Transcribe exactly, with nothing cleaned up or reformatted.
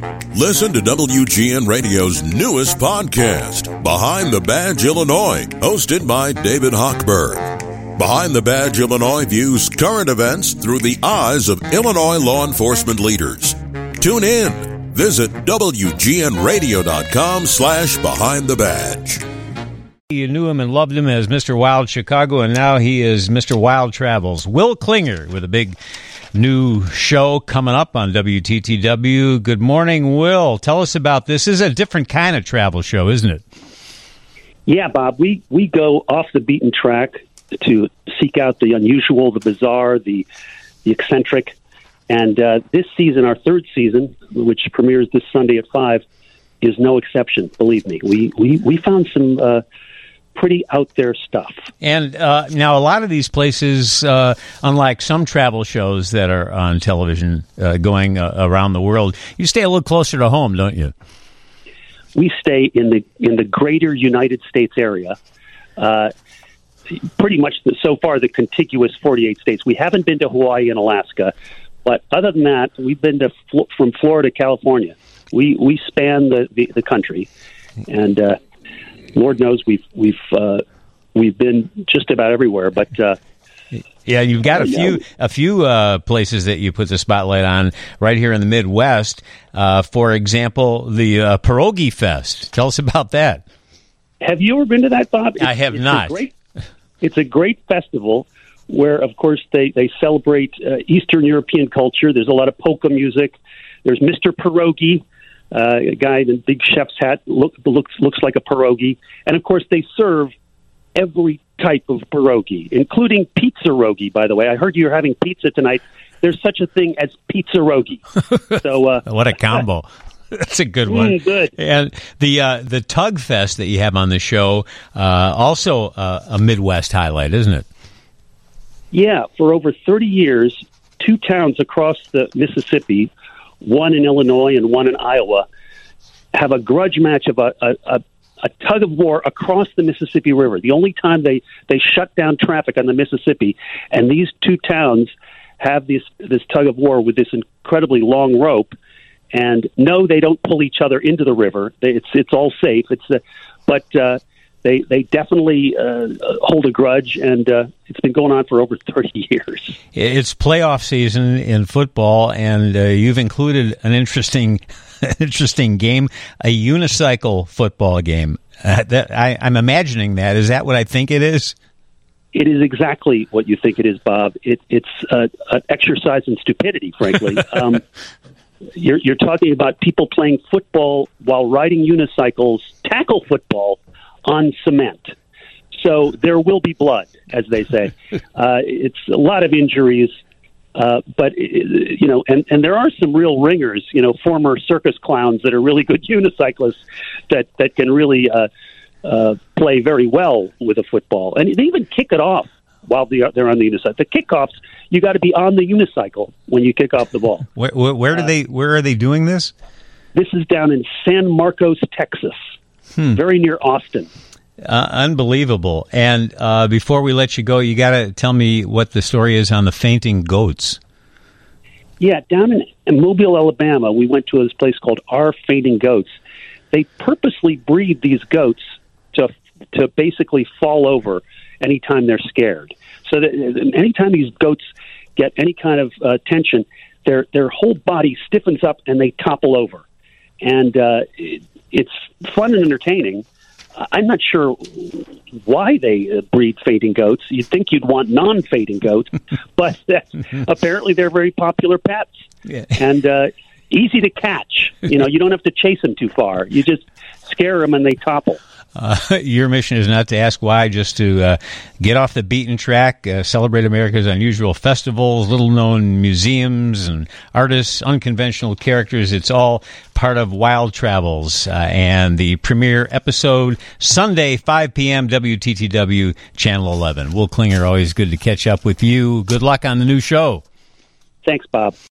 Listen to W G N Radio's newest podcast, Behind the Badge Illinois, hosted by David Hochberg. Behind the Badge Illinois views current events through the eyes of Illinois law enforcement leaders. Tune in. Visit W G N radio dot com slash behind the badge. You knew him and loved him as Mister Wild Chicago, and now he is Mister Wild Travels. Will Klinger with a big new show coming up on W T T W. Good morning, Will. Tell us about this. This is a different kind of travel show, isn't it? Yeah, Bob. We, we go off the beaten track to seek out the unusual, the bizarre, the, the eccentric. And uh, this season, our third season, which premieres this Sunday at five, is no exception, believe me. We, we, we found some uh, pretty out there stuff. And uh, now a lot of these places, uh, unlike some travel shows that are on television uh, going uh, around the world, you stay a little closer to home, don't you? We stay in the in the greater United States area, uh, pretty much the, so far the contiguous forty-eight states. We haven't been to Hawaii and Alaska, but other than that, we've been to from Florida to California. We we span the, the, the country, and uh, Lord knows we've we've uh, we've been just about everywhere. But uh, yeah, you've got a few a few uh, places that you put the spotlight on right here in the Midwest. Uh, for example, the uh, Pierogi Fest. Tell us about that. Have you ever been to that, Bob? It's, I have it's not. A great, it's a great festival where, of course, they they celebrate uh, Eastern European culture. There's a lot of polka music. There's Mister Pierogi. Uh, a guy in a big chef's hat look, looks looks like a pierogi, and of course they serve every type of pierogi, including pizza-rogi. By the way, I heard you're having pizza tonight. There's such a thing as pizza-rogi. So uh, what a combo! That's a good one. Mm, good. And the uh, the Tug Fest that you have on the show, uh, also uh, a Midwest highlight, isn't it? Yeah, for over thirty years, two towns across the Mississippi, one in Illinois and one in Iowa, have a grudge match of a, a, a, a tug of war across the Mississippi River. The only time they, they shut down traffic on the Mississippi, and these two towns have this this tug of war with this incredibly long rope. And no, they don't pull each other into the river. They, it's it's all safe. It's uh, but uh, they they definitely uh, hold a grudge, and uh, it's been going on for over thirty years. It's playoff season in football, and uh, you've included an interesting, interesting game, a unicycle football game. Uh, that, I, I'm imagining that. Is that what I think it is? It is exactly what you think it is, Bob. It, it's uh, an exercise in stupidity, frankly. um, you're, you're talking about people playing football while riding unicycles, tackle football on cement. So there will be blood, as they say. Uh, it's a lot of injuries, uh, but, you know, and, and there are some real ringers, you know, former circus clowns that are really good unicyclists that, that can really uh, uh, play very well with a football. And they even kick it off while they're, they're on the unicycle. The kickoffs, you got to be on the unicycle when you kick off the ball. Where, where, where do uh, they? Where are they doing this? This is down in San Marcos, Texas, hmm. very near Austin. Uh, unbelievable. And uh, before we let you go, you got to tell me what the story is on the fainting goats. Yeah, down in, in Mobile, Alabama, we went to this place called Our Fainting Goats. They purposely breed these goats to to basically fall over anytime they're scared. So that anytime these goats get any kind of uh, tension, their their whole body stiffens up and they topple over. And uh, it, it's fun and entertaining. I'm not sure why they uh, breed fainting goats. You'd think you'd want non-fainting goats, but uh, apparently they're very popular pets yeah. and uh, easy to catch. You know, you don't have to chase them too far. You just scare them and they topple. Uh, your mission is not to ask why, just to uh, get off the beaten track, uh, celebrate America's unusual festivals, little-known museums and artists, unconventional characters. It's all part of Wild Travels. Uh, and the premiere episode, Sunday, five p.m., W T T W, Channel eleven. Will Klinger, always good to catch up with you. Good luck on the new show. Thanks, Bob.